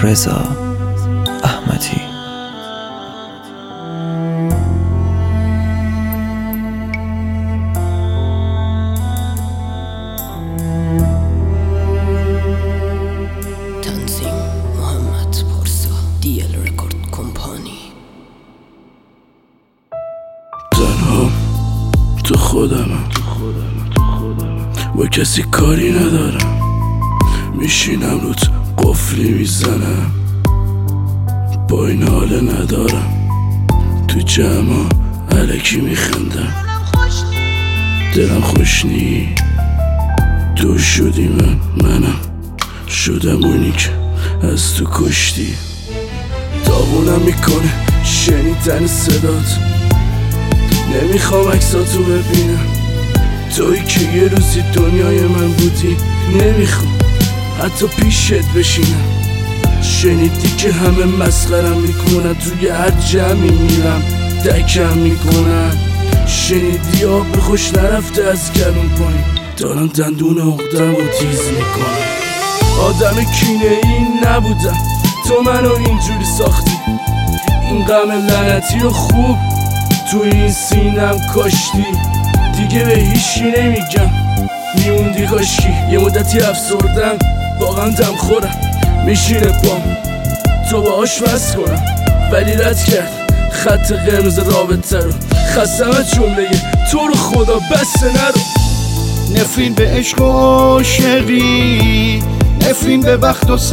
رضا احمدی. تنظیم محمد پارسا، دیل رکورد کمپانی. تنها تو خودمم، با کسی کاری ندارم، میشینم روت قفلی میزنم، با این حاله ندارم، تو جمع علکی میخندم، دلم خوش نی. تو شدی منم شدم اونی که از تو کشتی. داغونم میکنه شنیدن صدات، نمیخوام عکساتو ببینم، تویی که یه روزی دنیای من بودی. نمیخوام حتی پیشت بشینم، شنیدی که همه مسخرم میکنن، توی هر جمعی میرم دکم میکنن. شنیدی آب خوش نرفته از گلون پایین، دارم دندون عقدم و تیز میکنم. آدم کینه این نبودم، تو منو اینجوری ساختی. این غم لعنتی و خوب تو این سینم کاشتی. دیگه به هیچی نمیگم، میوندی کاشکی. یه مدتی افسردم، واقعا دم خورم، میشینه بام تو باهاش وصل کنم، ولی رد کرد خط قرمز رابطه رو. خستمت جمله تو رو خدا بس نرو. نفرین به عشق و عاشقی، نفرین به بخت و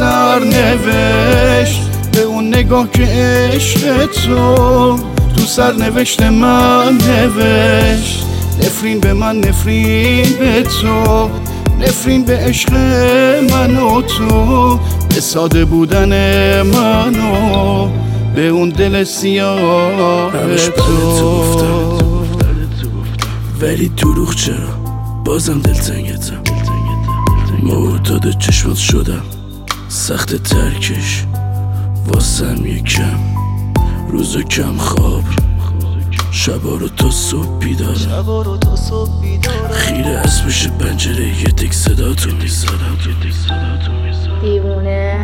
سرنوشت، به اون نگاه که عشق تو سرنوشت من نوشت. نفرین به من، نفرین به تو، نفرین به عشق من و تو، به ساده بودن من و به اون دل سیاه تو. ولی دروغ چرا بازم دلتنگتم، معتاد چشمات شدم، سخت ترکش واسم یکم، روزو کم خواب، شبا رو تا صبح بیدارم، خیره از پشت پنجره یه تک صداتو میذارم. دیوونه.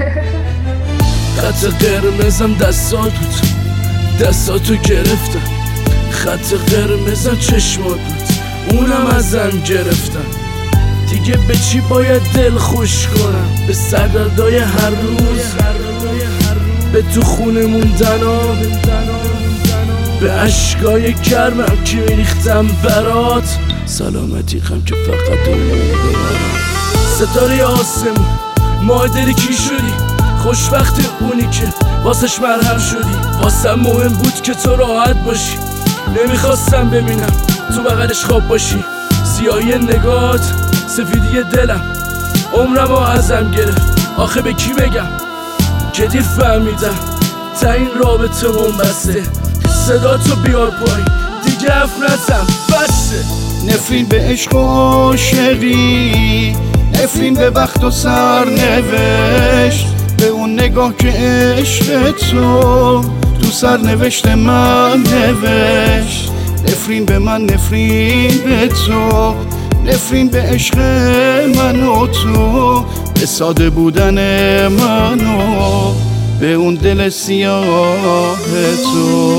خط قرمزم دستات بود، دستاتو گرفتم. خط قرمزم چشمات بود، اونم ازم گرفتم. دیگه به چی باید دل خوش کنم؟ به سردردای هر روز، به تو خونه موندنام، به عشقای گرمم که میریختم برات. سلامتی خم که فقط اون ببرم. ستاره آسمون ماه دل کی شدی؟ خوشبخت اونی که واسش مرهم شدی. واسم مهم بود که تو راحت باشی، نمیخواستم ببینم تو بغلش خواب باشی. سیاهی نگات، سفیدی دلم، عمرم ازم گرفت. آخه به کی بگم که دیر فهمیدم تا این رابطه بسته. صدا تو بیار پایین دیگه حرف نزن بسه. نفرین به عشق و عاشقی، نفرین به بخت و سرنوشت، به اون نگاه که عشق تو سرنوشت من نوشت. نفرین به من، نفرین به تو، نفرین به عشق من و تو، به ساده بودن من و به اون دل سیاه تو.